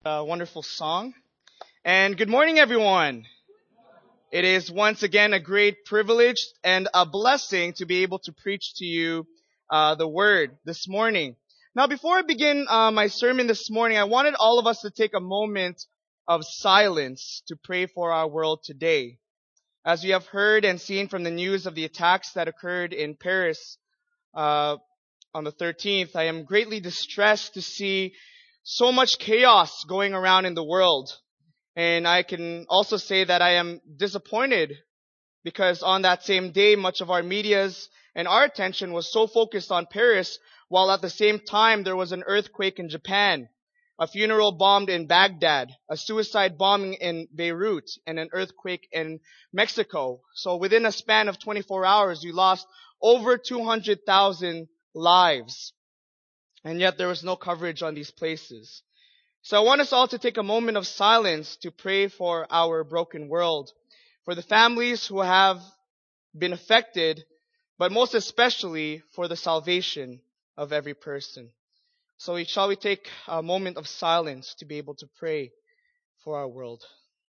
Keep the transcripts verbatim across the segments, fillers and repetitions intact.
A wonderful song. And good morning, everyone. It is once again a great privilege and a blessing to be able to preach to you uh, the word this morning. Now, before I begin uh, my sermon this morning, I wanted all of us to take a moment of silence to pray for our world today. As we have heard and seen from the news of the attacks that occurred in Paris uh, on the thirteenth, I am greatly distressed to see so much chaos going around in the world. And I can also say that I am disappointed because on that same day, much of our media's and our attention was so focused on Paris, while at the same time there was an earthquake in Japan, a funeral bombed in Baghdad, a suicide bombing in Beirut, and an earthquake in Mexico. So within a span of twenty-four hours, we lost over two hundred thousand lives. And yet there was no coverage on these places. So I want us all to take a moment of silence to pray for our broken world, for the families who have been affected, but most especially for the salvation of every person. So we, shall we take a moment of silence to be able to pray for our world?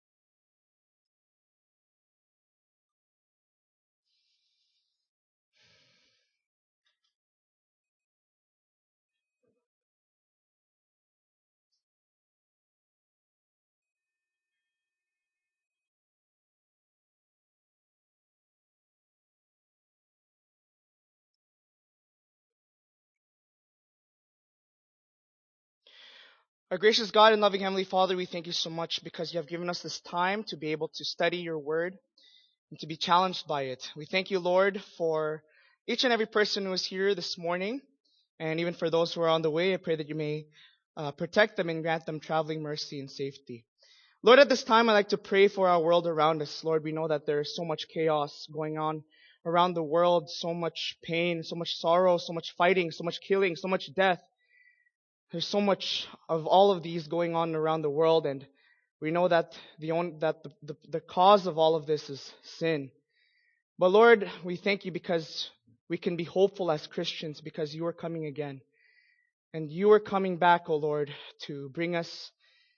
Our gracious God and loving Heavenly Father, we thank you so much because you have given us this time to be able to study your word and to be challenged by it. We thank you, Lord, for each and every person who is here this morning, and even for those who are on the way. I pray that you may uh, protect them and grant them traveling mercy and safety. Lord, at this time, I'd like to pray for our world around us. Lord, we know that there is so much chaos going on around the world, so much pain, so much sorrow, so much fighting, so much killing, so much death. There's so much of all of these going on around the world, and we know that the only, that the, the, the cause of all of this is sin. But Lord, we thank you because we can be hopeful as Christians because you are coming again. And you are coming back, O Lord, to bring us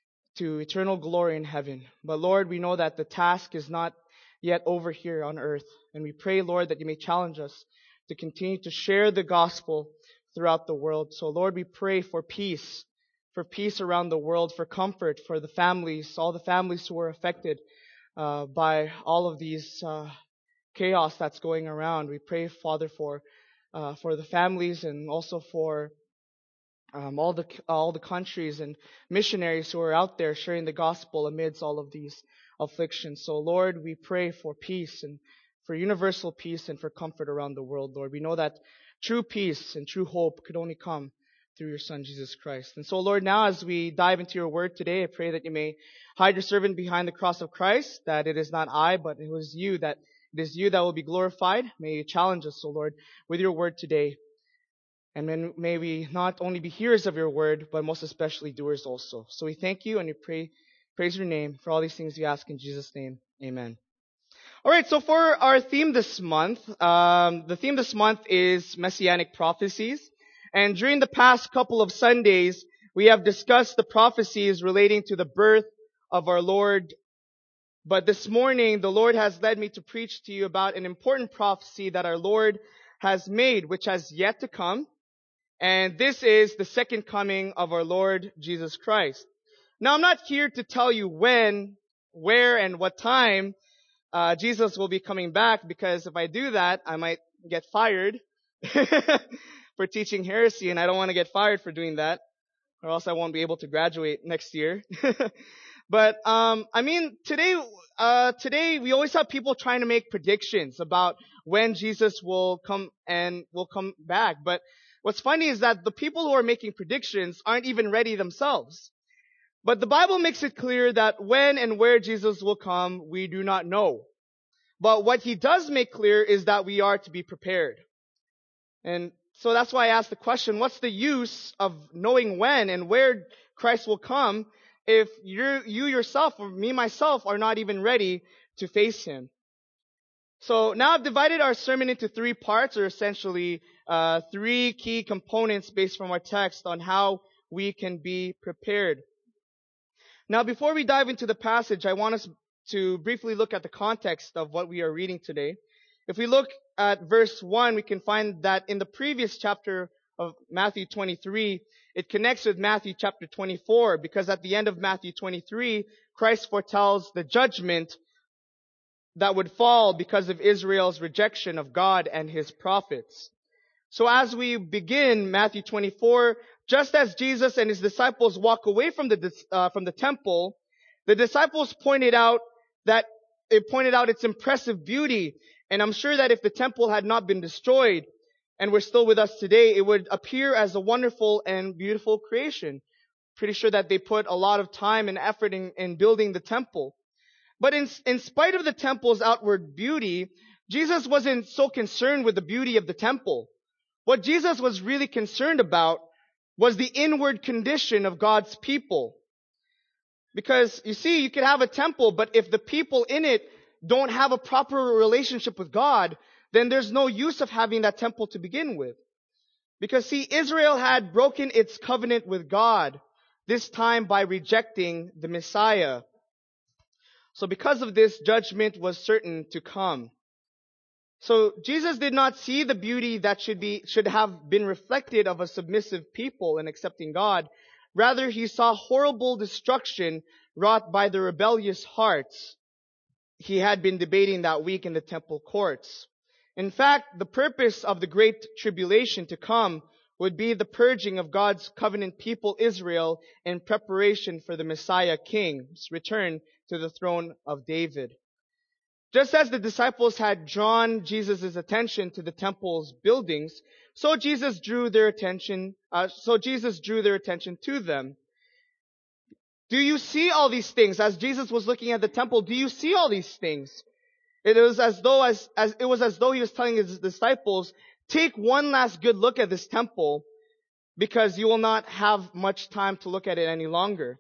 to eternal glory in heaven. But Lord, we know that the task is not yet over here on earth. And we pray, Lord, that you may challenge us to continue to share the gospel throughout the world. So Lord, we pray for peace, for peace around the world, for comfort for the families, all the families who are affected uh, by all of these uh, chaos that's going around. We pray, Father, for uh, for the families and also for um, all the all the countries and missionaries who are out there sharing the gospel amidst all of these afflictions. So, Lord, we pray for peace and for universal peace and for comfort around the world, Lord. We know that true peace and true hope could only come through your Son, Jesus Christ. And so, Lord, now as we dive into your word today, I pray that you may hide your servant behind the cross of Christ, that it is not I, but it was you, that it is you that will be glorified. May you challenge us, O Lord, with your word today. And then may we not only be hearers of your word, but most especially doers also. So we thank you and we pray, praise your name. For all these things we ask in Jesus' name. Amen. All right, so for our theme this month, um, the theme this month is Messianic prophecies. And during the past couple of Sundays, we have discussed the prophecies relating to the birth of our Lord. But this morning, the Lord has led me to preach to you about an important prophecy that our Lord has made, which has yet to come. And this is the second coming of our Lord Jesus Christ. Now, I'm not here to tell you when, where, and what time uh, Jesus will be coming back, because if I do that, I might get fired for teaching heresy, and I don't want to get fired for doing that, or else I won't be able to graduate next year. But um, I mean, today, uh, today we always have people trying to make predictions about when Jesus will come and will come back, but what's funny is that the people who are making predictions aren't even ready themselves. But the Bible makes it clear that when and where Jesus will come, we do not know. But what he does make clear is that we are to be prepared. And so that's why I asked the question, what's the use of knowing when and where Christ will come if you you yourself or me myself are not even ready to face him? So now I've divided our sermon into three parts, or essentially uh, three key components based from our text on how we can be prepared. Now, before we dive into the passage, I want us to briefly look at the context of what we are reading today. If we look at verse one, we can find that in the previous chapter of Matthew twenty-three, it connects with Matthew chapter twenty-four, because at the end of Matthew twenty-three, Christ foretells the judgment that would fall because of Israel's rejection of God and His prophets. So as we begin Matthew twenty-four, just as Jesus and His disciples walk away from the uh, from the temple, the disciples pointed out that it pointed out its impressive beauty. And I'm sure that if the temple had not been destroyed and were still with us today, it would appear as a wonderful and beautiful creation. Pretty sure that they put a lot of time and effort in, in building the temple. But in, in spite of the temple's outward beauty, Jesus wasn't so concerned with the beauty of the temple. What Jesus was really concerned about was the inward condition of God's people. Because, you see, you could have a temple, but if the people in it don't have a proper relationship with God, then there's no use of having that temple to begin with. Because, see, Israel had broken its covenant with God, this time by rejecting the Messiah. So because of this, judgment was certain to come. So Jesus did not see the beauty that should be, should have been reflected of a submissive people in accepting God. Rather, He saw horrible destruction wrought by the rebellious hearts He had been debating that week in the temple courts. In fact, the purpose of the great tribulation to come would be the purging of God's covenant people Israel in preparation for the Messiah King's return to the throne of David. Just as the disciples had drawn Jesus' attention to the temple's buildings, so Jesus drew their attention, uh, so Jesus drew their attention to them. Do you see all these things? As Jesus was looking at the temple, do you see all these things? It was as though as, as it was as though He was telling His disciples, take one last good look at this temple, because you will not have much time to look at it any longer.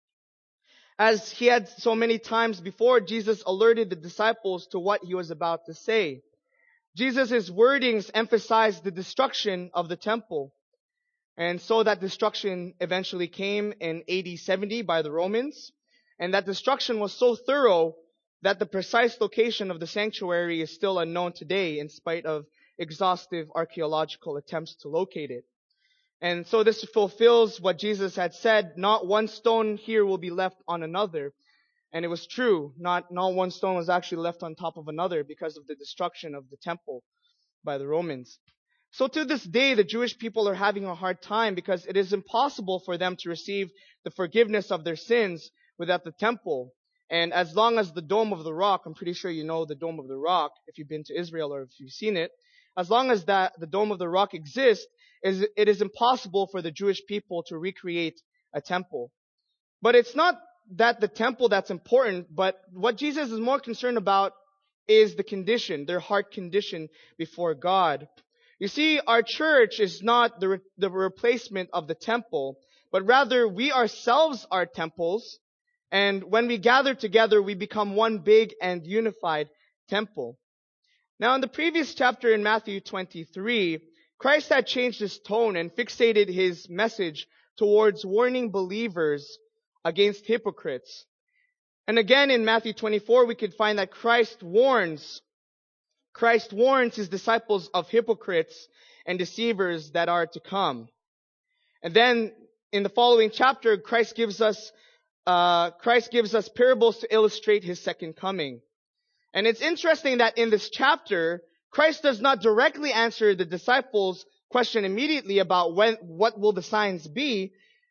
As He had so many times before, Jesus alerted the disciples to what He was about to say. Jesus' wordings emphasized the destruction of the temple. And so that destruction eventually came in A D seventy by the Romans. And that destruction was so thorough that the precise location of the sanctuary is still unknown today, in spite of exhaustive archaeological attempts to locate it. And so this fulfills what Jesus had said, not one stone here will be left on another. And it was true. Not, not one stone was actually left on top of another because of the destruction of the temple by the Romans. So to this day, the Jewish people are having a hard time because it is impossible for them to receive the forgiveness of their sins without the temple. And as long as the Dome of the Rock, I'm pretty sure you know the Dome of the Rock, if you've been to Israel or if you've seen it, as long as that the Dome of the Rock exists, is it is impossible for the Jewish people to recreate a temple. But it's not that the temple that's important, but what Jesus is more concerned about is the condition, their heart condition before God. You see, our church is not the, re- the replacement of the temple, but rather we ourselves are temples, and when we gather together, we become one big and unified temple. Now, in the previous chapter in Matthew twenty-three, Christ had changed His tone and fixated His message towards warning believers against hypocrites. And again, in Matthew twenty-four, we could find that Christ warns Christ warns His disciples of hypocrites and deceivers that are to come. And then in the following chapter, Christ gives us uh, Christ gives us parables to illustrate His second coming. And it's interesting that in this chapter, Christ does not directly answer the disciples' question immediately about when what will the signs be,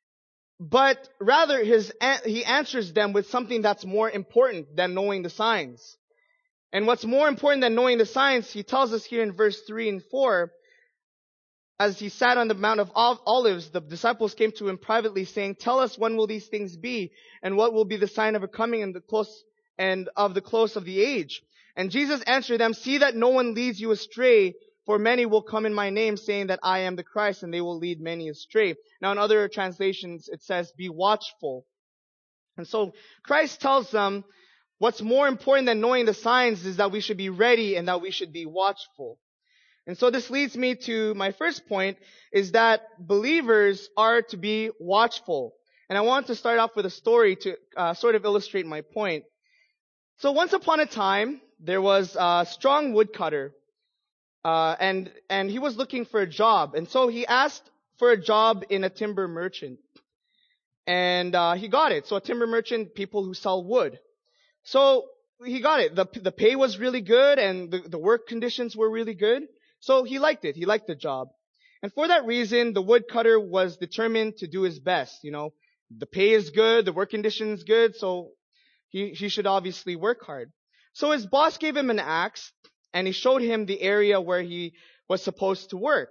but rather his he answers them with something that's more important than knowing the signs. And what's more important than knowing the signs, He tells us here in verse three and four, as He sat on the Mount of Olives, the disciples came to Him privately saying, tell us when will these things be, and what will be the sign of a coming and the close and of the close of the age. And Jesus answered them, see that no one leads you astray, for many will come in my name saying that I am the Christ, and they will lead many astray. Now in other translations it says, be watchful. And so Christ tells them, what's more important than knowing the signs is that we should be ready and that we should be watchful. And so this leads me to my first point, is that believers are to be watchful. And I want to start off with a story to uh, sort of illustrate my point. So once upon a time, there was a strong woodcutter, uh, and and he was looking for a job. And so he asked for a job in a timber merchant. And uh, he got it. So a timber merchant, people who sell wood. So he got it. The the pay was really good and the, the work conditions were really good. So he liked it. He liked the job. And for that reason, the woodcutter was determined to do his best. You know, the pay is good, the work condition is good, so he, he should obviously work hard. So his boss gave him an axe and he showed him the area where he was supposed to work.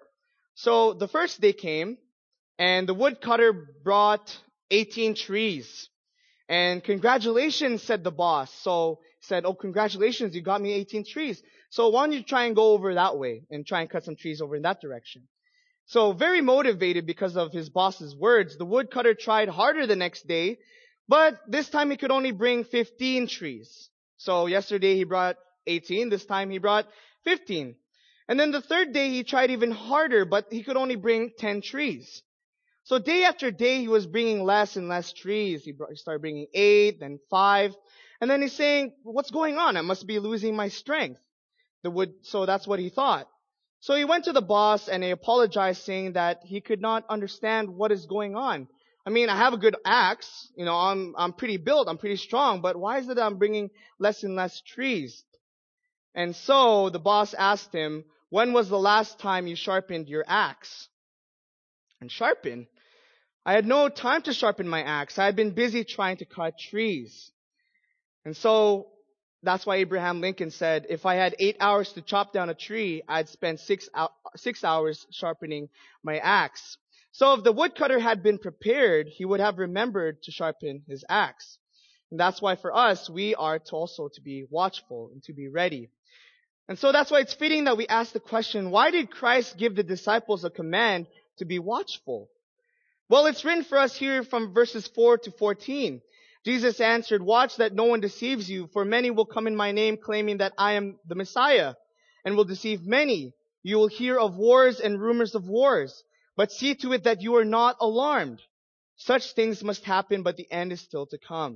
So the first day came and the woodcutter brought eighteen trees. And congratulations, said the boss. So he said, oh, congratulations, you got me eighteen trees. So why don't you try and go over that way and try and cut some trees over in that direction? So very motivated because of his boss's words, the woodcutter tried harder the next day, but this time he could only bring fifteen trees. So yesterday he brought eighteen, this time he brought fifteen. And then the third day he tried even harder, but he could only bring ten trees. So day after day, he was bringing less and less trees. He, brought, he started bringing eight, then five. And then he's saying, what's going on? I must be losing my strength. The wood, so that's what he thought. So he went to the boss and he apologized, saying that he could not understand what is going on. I mean, I have a good axe. You know, I'm, I'm pretty built. I'm pretty strong. But why is it that I'm bringing less and less trees? And so the boss asked him, when was the last time you sharpened your axe? And sharpen? I had no time to sharpen my axe. I had been busy trying to cut trees. And so that's why Abraham Lincoln said, if I had eight hours to chop down a tree, I'd spend six, six hours sharpening my axe. So if the woodcutter had been prepared, he would have remembered to sharpen his axe. And that's why for us, we are to also to be watchful and to be ready. And so that's why it's fitting that we ask the question, why did Christ give the disciples a command to be watchful? Well, it's written for us here from verses four to fourteen. Jesus answered, watch that no one deceives you, for many will come in my name claiming that I am the Messiah, and will deceive many. You will hear of wars and rumors of wars, but see to it that you are not alarmed. Such things must happen, but the end is still to come.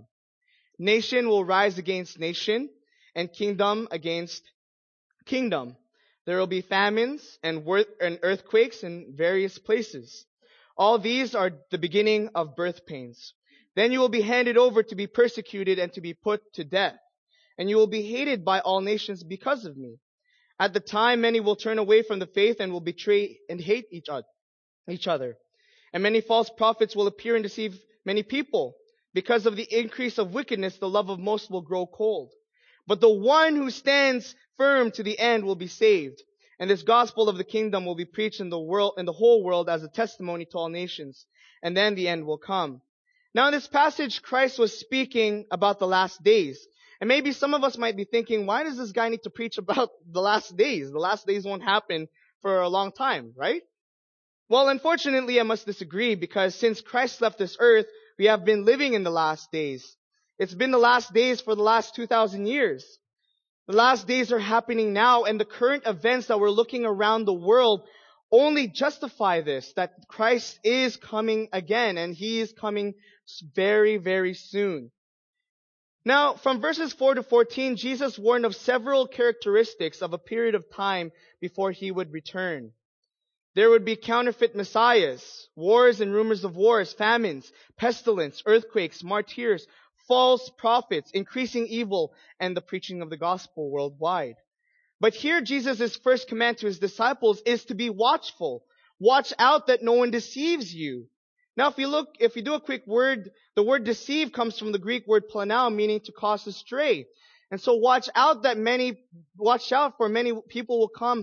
Nation will rise against nation, and kingdom against kingdom. There will be famines and earthquakes in various places. All these are the beginning of birth pains. Then you will be handed over to be persecuted and to be put to death. And you will be hated by all nations because of me. At the time, many will turn away from the faith and will betray and hate each other. And many false prophets will appear and deceive many people. Because of the increase of wickedness, the love of most will grow cold. But the one who stands firm to the end will be saved. And this gospel of the kingdom will be preached in the world, in the whole world as a testimony to all nations. And then the end will come. Now in this passage, Christ was speaking about the last days. And maybe some of us might be thinking, why does this guy need to preach about the last days? The last days won't happen for a long time, right? Well, unfortunately, I must disagree, because since Christ left this earth, we have been living in the last days. It's been the last days for the last two thousand years. The last days are happening now, and the current events that we're looking around the world only justify this, that Christ is coming again, and He is coming very, very soon. Now, from verses four to fourteen, Jesus warned of several characteristics of a period of time before He would return. There would be counterfeit messiahs, wars and rumors of wars, famines, pestilence, earthquakes, martyrs, false prophets, increasing evil, and the preaching of the gospel worldwide. But here Jesus' first command to His disciples is to be watchful. Watch out that no one deceives you. Now if you look, if you do a quick word, the word deceive comes from the Greek word planao, meaning to cause astray. And so watch out that many, watch out for many people will come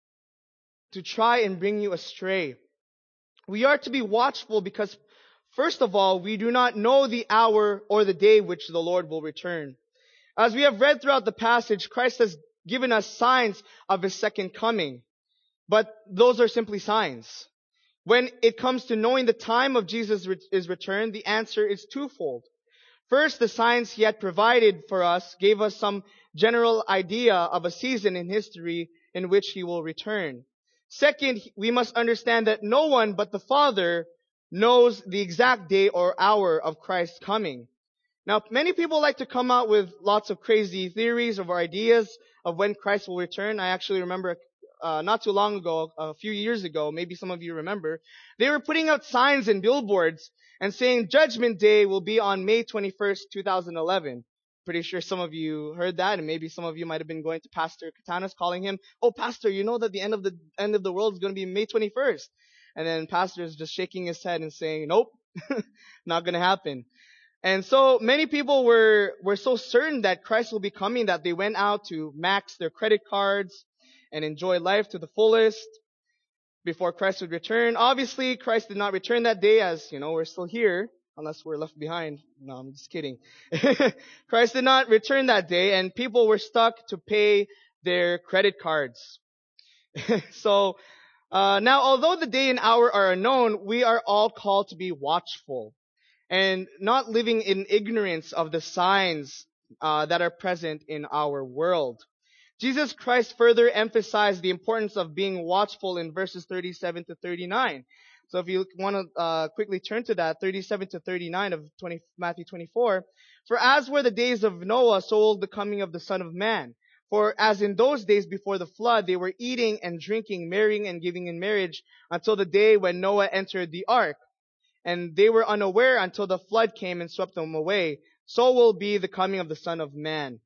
to try and bring you astray. We are to be watchful because, first of all, we do not know the hour or the day which the Lord will return. As we have read throughout the passage, Christ has given us signs of His second coming. But those are simply signs. When it comes to knowing the time of Jesus' return, the answer is twofold. First, the signs He had provided for us gave us some general idea of a season in history in which He will return. Second, we must understand that no one but the Father knows the exact day or hour of Christ's coming. Now, many people like to come out with lots of crazy theories or ideas of when Christ will return. I actually remember uh, not too long ago, a few years ago, maybe some of you remember, they were putting out signs and billboards and saying Judgment Day will be on May twenty-first, twenty eleven. Pretty sure some of you heard that, and maybe some of you might have been going to Pastor Katanas calling him, "Oh, Pastor, you know that the end of the end of the world is going to be May twenty-first." And then Pastor is just shaking his head and saying, "Nope, not going to happen." And so many people were, were so certain that Christ will be coming that they went out to max their credit cards and enjoy life to the fullest before Christ would return. Obviously, Christ did not return that day, as, you know, we're still here, unless we're left behind. No, I'm just kidding. Christ did not return that day, and people were stuck to pay their credit cards. So, uh, now, although the day and hour are unknown, we are all called to be watchful and not living in ignorance of the signs uh, that are present in our world. Jesus Christ further emphasized the importance of being watchful in verses thirty-seven to thirty-nine. So if you want to uh, quickly turn to that, thirty-seven to thirty-nine of twenty, Matthew twenty-four. For as were the days of Noah, so will the coming of the Son of Man. For as in those days before the flood, they were eating and drinking, marrying and giving in marriage, until the day when Noah entered the ark. And they were unaware until the flood came and swept them away. So will be the coming of the Son of Man.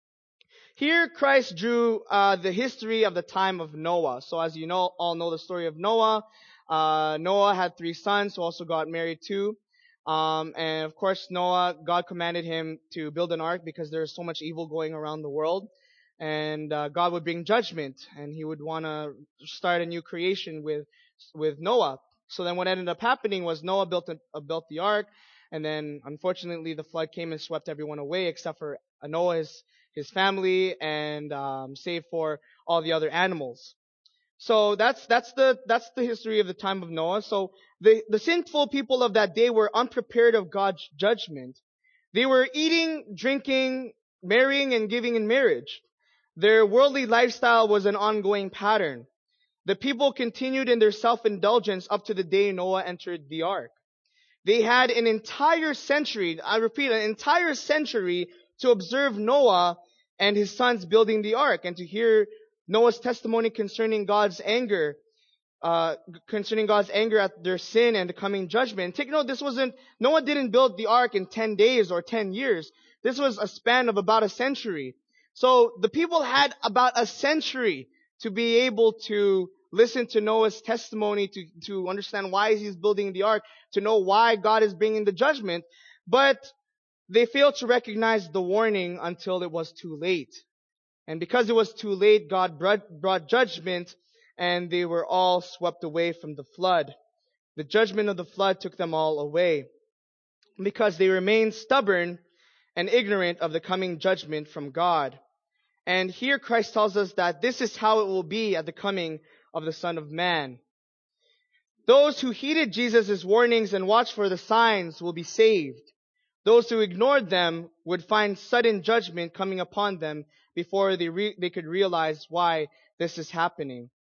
Here Christ drew uh, the history of the time of Noah. So as you know, all know the story of Noah. Uh, Noah had three sons who also got married too. Um, and of course Noah, God commanded him to build an ark because there's so much evil going around the world. And uh, God would bring judgment, and he would want to start a new creation with with Noah. So then what ended up happening was Noah built a, uh, built the ark, and then unfortunately the flood came and swept everyone away except for Noah, his, his family, and um, save for all the other animals. So that's that's the that's the history of the time of Noah. So the the sinful people of that day were unprepared of God's judgment. They were eating, drinking, marrying, and giving in marriage. Their worldly lifestyle was an ongoing pattern. The people continued in their self-indulgence up to the day Noah entered the ark. They had an entire century, I repeat, an entire century to observe Noah and his sons building the ark and to hear Noah's testimony concerning God's anger, uh, concerning God's anger at their sin and the coming judgment. Take note, this wasn't, Noah didn't build the ark in ten days or ten years. This was a span of about a century. So the people had about a century to be able to listen to Noah's testimony, to, to understand why he's building the ark, to know why God is bringing the judgment. But they failed to recognize the warning until it was too late. And because it was too late, God brought judgment, and they were all swept away from the flood. The judgment of the flood took them all away because they remained stubborn and ignorant of the coming judgment from God. And here Christ tells us that this is how it will be at the coming of the Son of Man. Those who heeded Jesus' warnings and watched for the signs will be saved. Those who ignored them would find sudden judgment coming upon them before they re- they could realize why this is happening.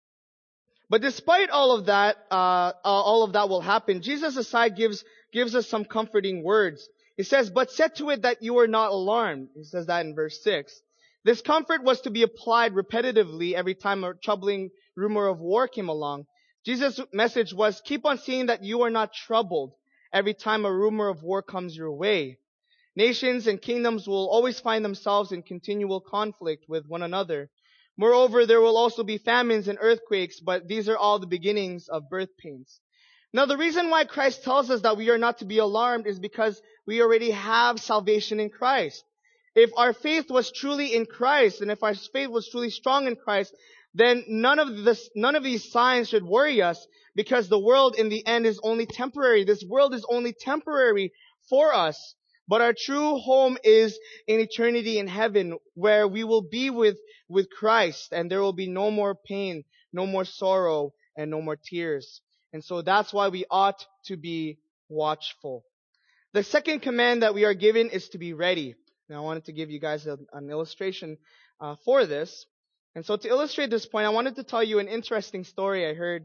But despite all of that, uh, uh, all of that will happen, Jesus aside gives gives us some comforting words. He says, "But said to it that you are not alarmed." He says that in verse six. This comfort was to be applied repetitively every time a troubling rumor of war came along. Jesus' message was, keep on seeing that you are not troubled every time a rumor of war comes your way. Nations and kingdoms will always find themselves in continual conflict with one another. Moreover, there will also be famines and earthquakes, but these are all the beginnings of birth pains. Now, the reason why Christ tells us that we are not to be alarmed is because we already have salvation in Christ. If our faith was truly in Christ, and if our faith was truly strong in Christ, then none of this, none of these signs should worry us, because the world in the end is only temporary. This world is only temporary for us. But our true home is in eternity in heaven, where we will be with, with Christ, and there will be no more pain, no more sorrow, and no more tears. And so that's why we ought to be watchful. The second command that we are given is to be ready. Now I wanted to give you guys a, an illustration uh, for this. And so to illustrate this point, I wanted to tell you an interesting story I heard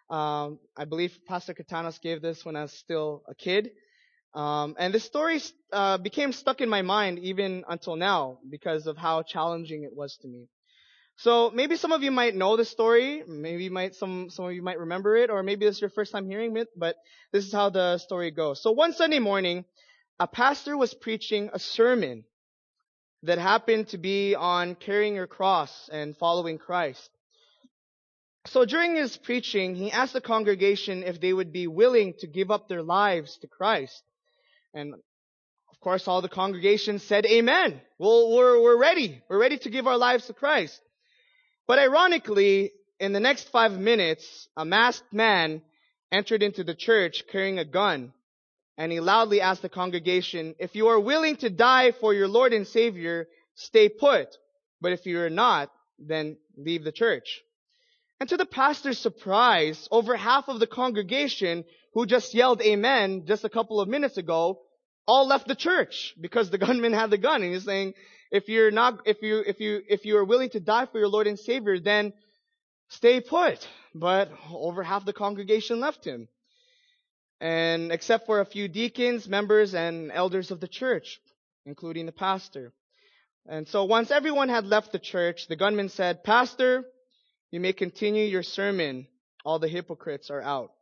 Um, I believe Pastor Katanos gave this when I was still a kid. Um, and this story uh, became stuck in my mind even until now because of how challenging it was to me. So maybe some of you might know the story, maybe you might some some of you might remember it, or maybe this is your first time hearing it. But this is how the story goes. So one Sunday morning, a pastor was preaching a sermon that happened to be on carrying your cross and following Christ. So during his preaching, he asked the congregation if they would be willing to give up their lives to Christ. And of course, all the congregation said, "Amen. Well, we're, we're ready. We're ready to give our lives to Christ." But ironically, in the next five minutes, a masked man entered into the church carrying a gun. And he loudly asked the congregation, "If you are willing to die for your Lord and Savior, stay put. But if you are not, then leave the church." And to the pastor's surprise, over half of the congregation who just yelled amen just a couple of minutes ago all left the church because the gunman had the gun. And he's saying, if you're not, if you, if you, if you are willing to die for your Lord and Savior, then stay put. But over half the congregation left him. And except for a few deacons, members, and elders of the church, including the pastor. And so once everyone had left the church, the gunman said, "Pastor, you may continue your sermon. All the hypocrites are out."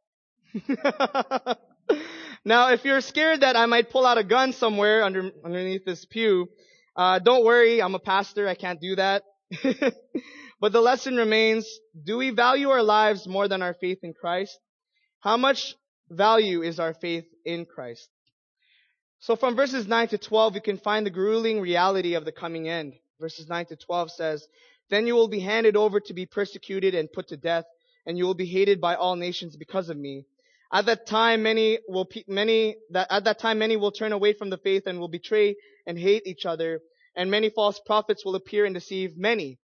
Now, if you're scared that I might pull out a gun somewhere under, underneath this pew, uh, don't worry. I'm a pastor. I can't do that. But the lesson remains, do we value our lives more than our faith in Christ? How much value is our faith in Christ? So from verses nine to twelve, you can find the grueling reality of the coming end. Verses nine to twelve says, "Then you will be handed over to be persecuted and put to death, and you will be hated by all nations because of me. At that time, many will many that at that time many will turn away from the faith and will betray and hate each other, and many false prophets will appear and deceive many.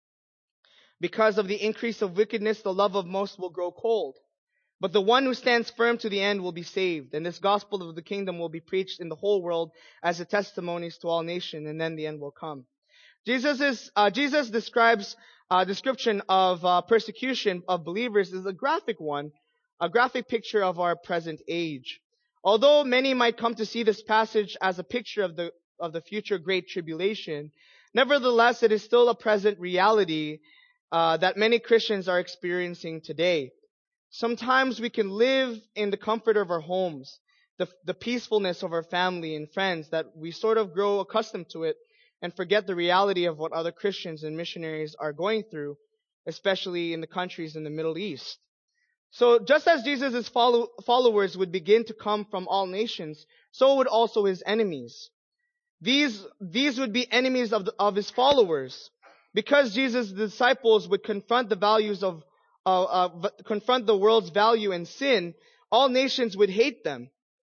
Because of the increase of wickedness, the love of most will grow cold. But the one who stands firm to the end will be saved, and this gospel of the kingdom will be preached in the whole world as a testimony to all nations, and then the end will come." Jesus is uh, Jesus describes uh, description of uh, persecution of believers is a graphic one, a graphic picture of our present age. Although many might come to see this passage as a picture of the of the future great tribulation, nevertheless, it is still a present reality uh, that many Christians are experiencing today. Sometimes we can live in the comfort of our homes, the, the peacefulness of our family and friends, that we sort of grow accustomed to it and forget the reality of what other Christians and missionaries are going through, especially in the countries in the Middle East. So just as Jesus' follow, followers would begin to come from all nations, so would also his enemies. These, these would be enemies of, the, of his followers. Because Jesus' disciples would confront the values of Uh, uh, confront the world's value and sin, all nations would hate them,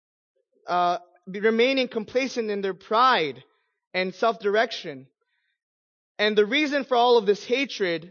uh, remaining complacent in their pride and self-direction. And the reason for all of this hatred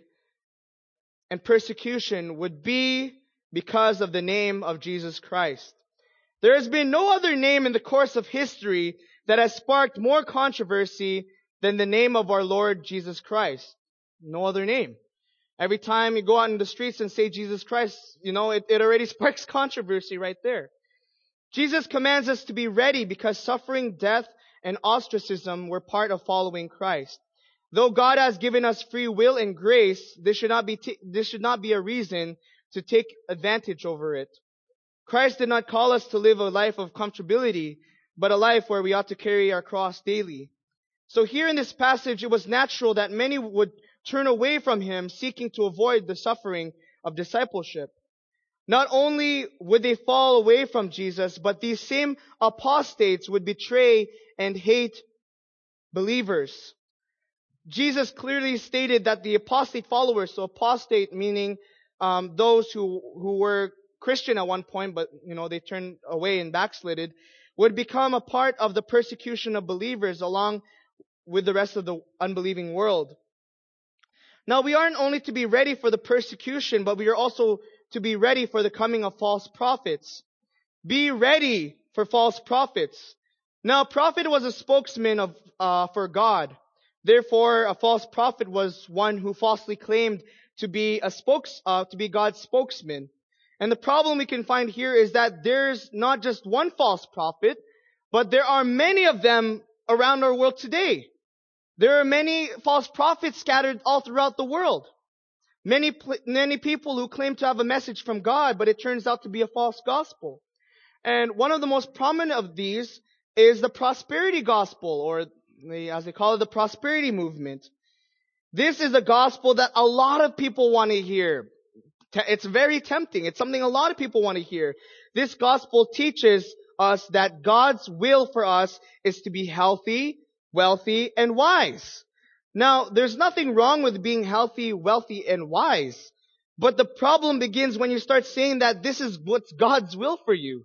and persecution would be because of the name of Jesus Christ. There has been no other name in the course of history that has sparked more controversy than the name of our Lord Jesus Christ. No other name. Every time you go out in the streets and say Jesus Christ, you know, it, it already sparks controversy right there. Jesus commands us to be ready because suffering, death, and ostracism were part of following Christ. Though God has given us free will and grace, this should not be t- this should not be a reason to take advantage over it. Christ did not call us to live a life of comfortability, but a life where we ought to carry our cross daily. So here in this passage, it was natural that many would turn away from him, seeking to avoid the suffering of discipleship. Not only would they fall away from Jesus, but these same apostates would betray and hate believers. Jesus clearly stated that the apostate followers, so apostate meaning um, those who, who were Christian at one point, but you know they turned away and backslided, would become a part of the persecution of believers along with the rest of the unbelieving world. Now, we aren't only to be ready for the persecution, but we are also to be ready for the coming of false prophets. Be ready for false prophets. Now, a prophet was a spokesman of uh, for God. Therefore, a false prophet was one who falsely claimed to be a spokes uh, to be God's spokesman. And the problem we can find here is that there's not just one false prophet, but there are many of them around our world today. There are many false prophets scattered all throughout the world. Many, many people who claim to have a message from God, but it turns out to be a false gospel. And one of the most prominent of these is the prosperity gospel, or the, as they call it, the prosperity movement. This is a gospel that a lot of people want to hear. It's very tempting. It's something a lot of people want to hear. This gospel teaches us that God's will for us is to be healthy, wealthy, and wise. Now, there's nothing wrong with being healthy, wealthy, and wise. But the problem begins when you start saying that this is what's God's will for you.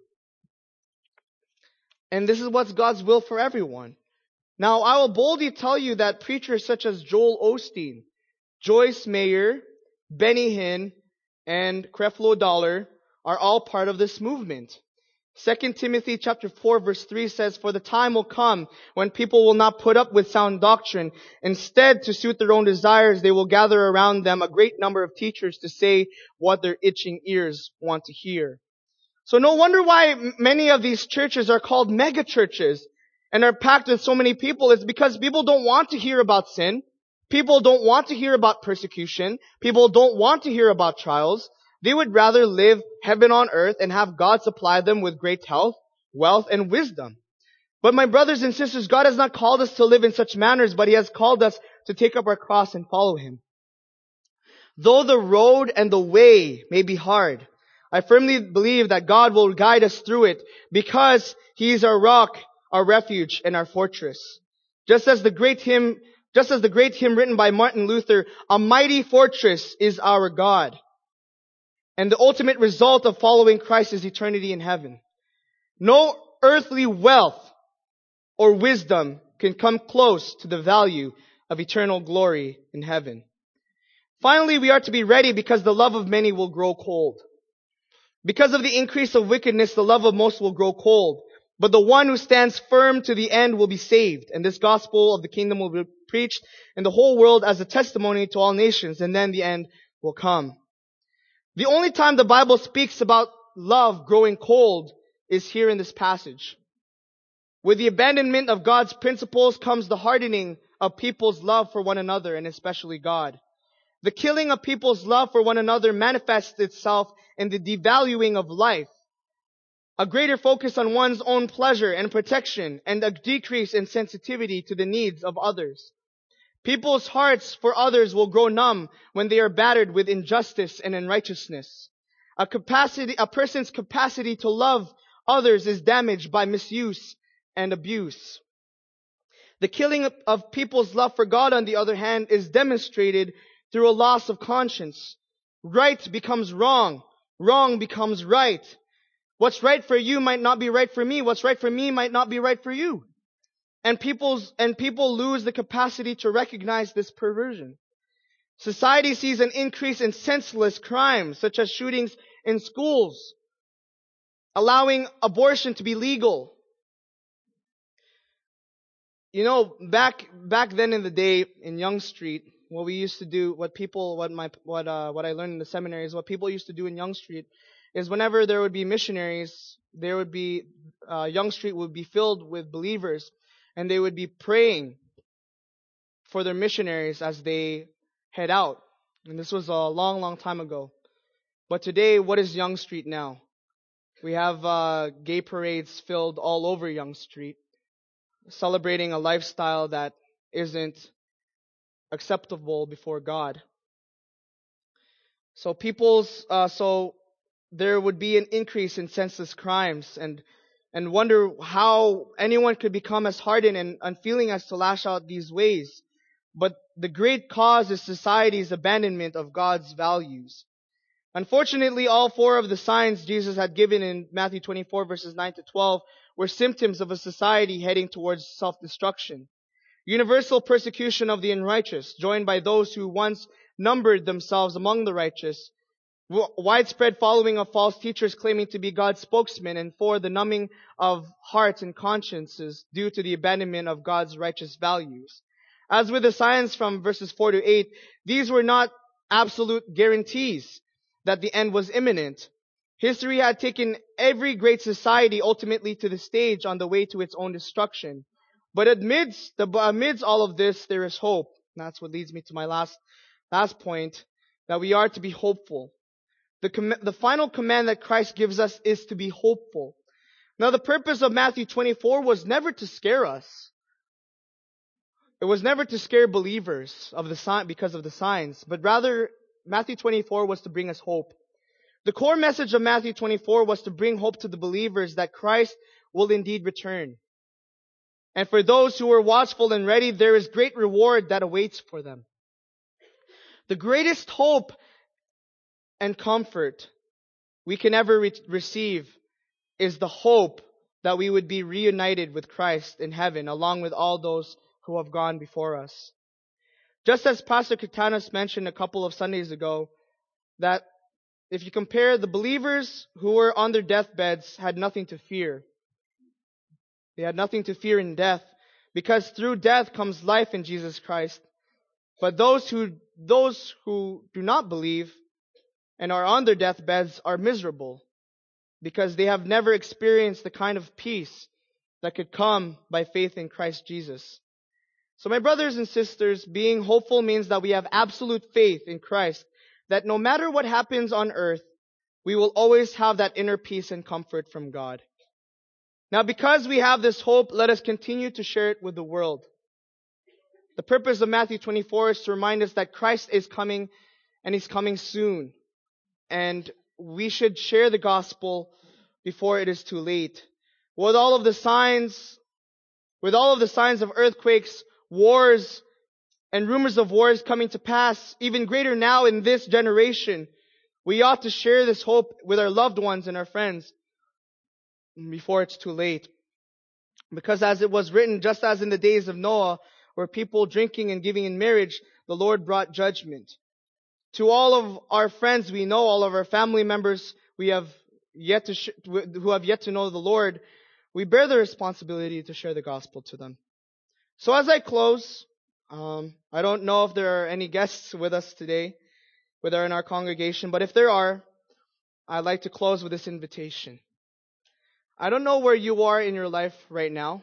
And this is what's God's will for everyone. Now, I will boldly tell you that preachers such as Joel Osteen, Joyce Meyer, Benny Hinn, and Creflo Dollar are all part of this movement. Second Timothy chapter four verse three says, "For the time will come when people will not put up with sound doctrine. Instead, to suit their own desires, they will gather around them a great number of teachers to say what their itching ears want to hear." So no wonder why many of these churches are called mega churches and are packed with so many people. It's because people don't want to hear about sin. People don't want to hear about persecution. People don't want to hear about trials. They would rather live heaven on earth and have God supply them with great health, wealth, and wisdom. But my brothers and sisters, God has not called us to live in such manners, but He has called us to take up our cross and follow Him. Though the road and the way may be hard, I firmly believe that God will guide us through it because He is our rock, our refuge, and our fortress. Just as the great hymn, just as the great hymn written by Martin Luther, "A mighty fortress is our God." And the ultimate result of following Christ is eternity in heaven. No earthly wealth or wisdom can come close to the value of eternal glory in heaven. Finally, we are to be ready because the love of many will grow cold. Because of the increase of wickedness, the love of most will grow cold. But the one who stands firm to the end will be saved. And this gospel of the kingdom will be preached in the whole world as a testimony to all nations. And then the end will come. The only time the Bible speaks about love growing cold is here in this passage. With the abandonment of God's principles comes the hardening of people's love for one another, and especially God. The killing of people's love for one another manifests itself in the devaluing of life, a greater focus on one's own pleasure and protection, and a decrease in sensitivity to the needs of others. People's hearts for others will grow numb when they are battered with injustice and unrighteousness. A capacity, a person's capacity to love others is damaged by misuse and abuse. The killing of people's love for God, on the other hand, is demonstrated through a loss of conscience. Right becomes wrong. Wrong becomes right. What's right for you might not be right for me. What's right for me might not be right for you. And people's, and people lose the capacity to recognize this perversion. Society sees an increase in senseless crimes, such as shootings in schools, allowing abortion to be legal. You know, back, back then in the day in Yonge Street, what we used to do, what people, what my, what, uh, what I learned in the seminary is what people used to do in Yonge Street is whenever there would be missionaries, there would be, uh, Yonge Street would be filled with believers, and they would be praying for their missionaries as they head out. And this was a long, long time ago. But today, what is Yonge Street now? We have uh, gay parades filled all over Yonge Street, celebrating a lifestyle that isn't acceptable before God. So people's, uh, so there would be an increase in senseless crimes, and and wonder how anyone could become as hardened and unfeeling as to lash out these ways. But the great cause is society's abandonment of God's values. Unfortunately, all four of the signs Jesus had given in Matthew twenty-four verses nine to twelve were symptoms of a society heading towards self-destruction. Universal persecution of the unrighteous, joined by those who once numbered themselves among the righteous. Widespread following of false teachers claiming to be God's spokesman, and four, the numbing of hearts and consciences due to the abandonment of God's righteous values. As with the signs from verses four to eight, these were not absolute guarantees that the end was imminent. History had taken every great society ultimately to the stage on the way to its own destruction. But amidst the amidst all of this, there is hope. And that's what leads me to my last last point, that we are to be hopeful. The com- the final command that Christ gives us is to be hopeful. Now, the purpose of Matthew twenty-four was never to scare us. It was never to scare believers of the sign because of the signs, but rather Matthew twenty-four was to bring us hope. The core message of Matthew twenty-four was to bring hope to the believers that Christ will indeed return. And for those who are watchful and ready, there is great reward that awaits for them. The greatest hope and comfort we can ever re- receive is the hope that we would be reunited with Christ in heaven, along with all those who have gone before us. Just as Pastor Katanas mentioned a couple of Sundays ago, that if you compare the believers who were on their deathbeds had nothing to fear. They had nothing to fear in death, because through death comes life in Jesus Christ. But those who those who do not believe and are on their deathbeds are miserable, because they have never experienced the kind of peace that could come by faith in Christ Jesus. So my brothers and sisters, being hopeful means that we have absolute faith in Christ, that no matter what happens on earth, we will always have that inner peace and comfort from God. Now, because we have this hope, let us continue to share it with the world. The purpose of Matthew twenty-four is to remind us that Christ is coming, and He's coming soon. And we should share the gospel before it is too late. With all of the signs, with all of the signs of earthquakes, wars, and rumors of wars coming to pass, even greater now in this generation, we ought to share this hope with our loved ones and our friends before it's too late. Because as it was written, just as in the days of Noah, where people drinking and giving in marriage, the Lord brought judgment. To all of our friends we know, all of our family members we have yet to sh- who have yet to know the Lord, we bear the responsibility to share the gospel to them. So as I close, um, I don't know if there are any guests with us today, whether in our congregation, but if there are, I'd like to close with this invitation. I don't know where you are in your life right now.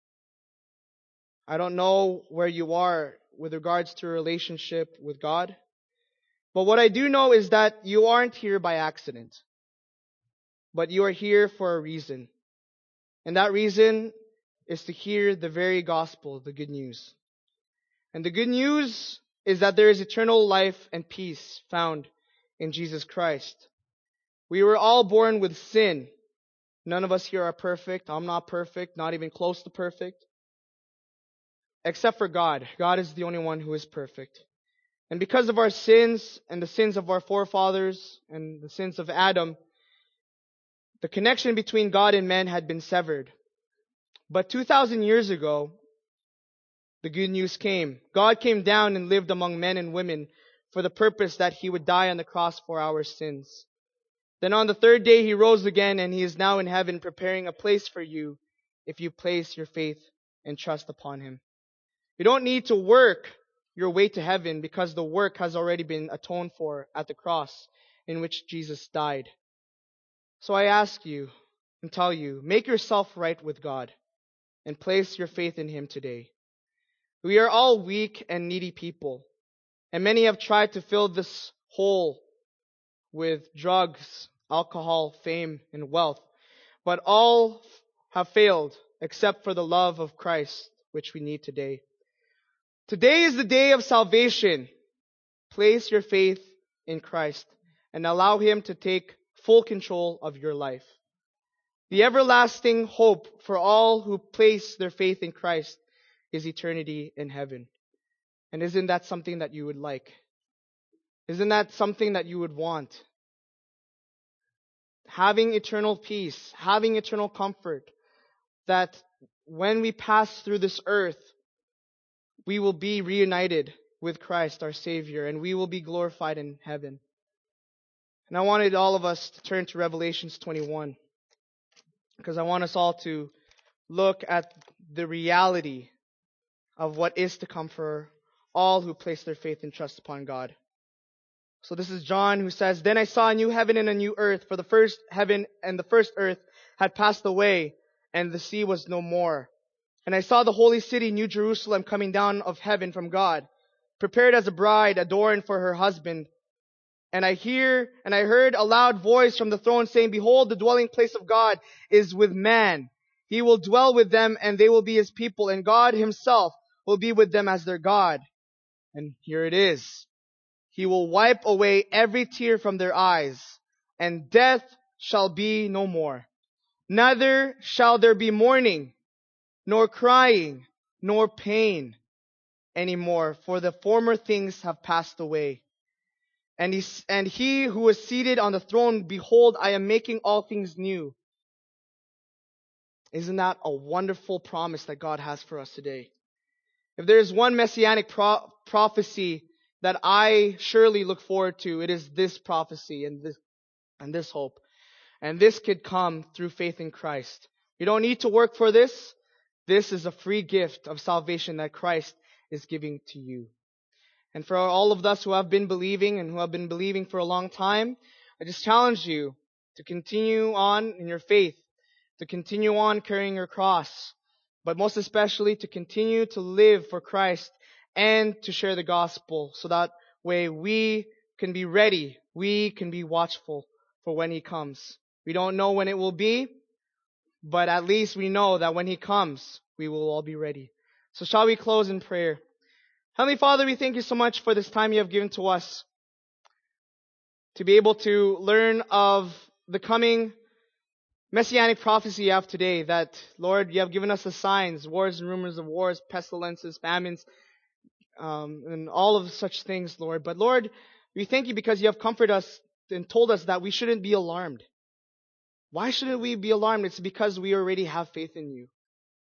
I don't know where you are with regards to your relationship with God. But what I do know is that you aren't here by accident, but you are here for a reason. And that reason is to hear the very gospel, the good news. And the good news is that there is eternal life and peace found in Jesus Christ. We were all born with sin. None of us here are perfect. I'm not perfect, not even close to perfect. Except for God. God is the only one who is perfect. And because of our sins and the sins of our forefathers and the sins of Adam, the connection between God and man had been severed. But two thousand years ago, the good news came. God came down and lived among men and women for the purpose that He would die on the cross for our sins. Then on the third day He rose again, and He is now in heaven preparing a place for you if you place your faith and trust upon Him. You don't need to work your way to heaven, because the work has already been atoned for at the cross in which Jesus died. So I ask you and tell you, make yourself right with God and place your faith in Him today. We are all weak and needy people, and many have tried to fill this hole with drugs, alcohol, fame, and wealth, but all have failed except for the love of Christ, which we need today. Today is the day of salvation. Place your faith in Christ and allow Him to take full control of your life. The everlasting hope for all who place their faith in Christ is eternity in heaven. And isn't that something that you would like? Isn't that something that you would want? Having eternal peace, having eternal comfort, that when we pass through this earth, we will be reunited with Christ, our Savior, and we will be glorified in heaven. And I wanted all of us to turn to Revelations twenty-one, because I want us all to look at the reality of what is to come for all who place their faith and trust upon God. So this is John who says, "Then I saw a new heaven and a new earth, for the first heaven and the first earth had passed away, and the sea was no more. And I saw the holy city, New Jerusalem, coming down of heaven from God, prepared as a bride adorned for her husband. And I hear, and I heard a loud voice from the throne saying, Behold, the dwelling place of God is with man. He will dwell with them, and they will be his people, and God himself will be with them as their God." And here it is. "He will wipe away every tear from their eyes, and death shall be no more. Neither shall there be mourning, nor crying, nor pain anymore, for the former things have passed away. And he, and he who is seated on the throne, behold, I am making all things new." Isn't that a wonderful promise that God has for us today? If there is one messianic pro- prophecy that I surely look forward to, it is this prophecy and this, and this hope. And this could come through faith in Christ. You don't need to work for this. This is a free gift of salvation that Christ is giving to you. And for all of us who have been believing and who have been believing for a long time, I just challenge you to continue on in your faith, to continue on carrying your cross, but most especially to continue to live for Christ and to share the gospel, so that way we can be ready, we can be watchful for when He comes. We don't know when it will be, but at least we know that when He comes, we will all be ready. So shall we close in prayer? Heavenly Father, we thank You so much for this time You have given to us to be able to learn of the coming messianic prophecy You have today, that, Lord, You have given us the signs, wars and rumors of wars, pestilences, famines, um, and all of such things, Lord. But Lord, we thank You because You have comforted us and told us that we shouldn't be alarmed. Why shouldn't we be alarmed? It's because we already have faith in You.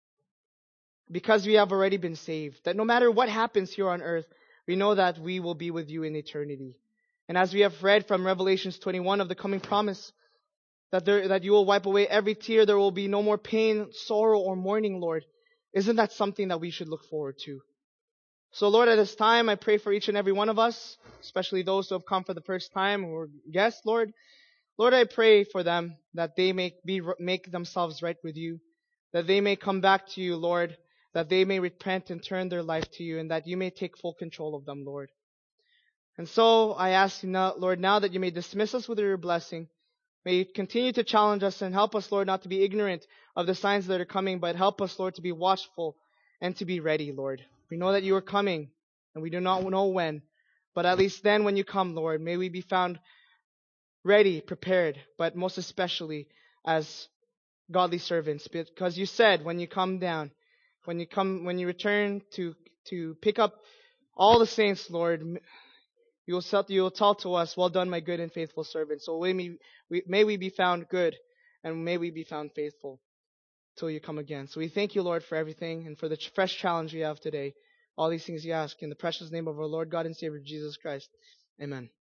Because we have already been saved. That no matter what happens here on earth, we know that we will be with You in eternity. And as we have read from Revelations twenty-one of the coming promise, that there, that You will wipe away every tear, there will be no more pain, sorrow, or mourning, Lord. Isn't that something that we should look forward to? So Lord, at this time, I pray for each and every one of us, especially those who have come for the first time or guests, Lord. Lord, I pray for them that they may be, make themselves right with You, that they may come back to You, Lord, that they may repent and turn their life to You, and that You may take full control of them, Lord. And so I ask You now, Lord, now that You may dismiss us with Your blessing, may You continue to challenge us and help us, Lord, not to be ignorant of the signs that are coming, but help us, Lord, to be watchful and to be ready, Lord. We know that You are coming, and we do not know when, but at least then when You come, Lord, may we be found ready, prepared, but most especially as godly servants, because You said when You come down, when You come, when You return to to pick up all the saints, Lord, You will tell, You will tell to us, "Well done, my good and faithful servant." So may we, we may we be found good, and may we be found faithful till You come again. So we thank You, Lord, for everything and for the ch- fresh challenge we have today. All these things we ask in the precious name of our Lord God and Savior Jesus Christ. Amen.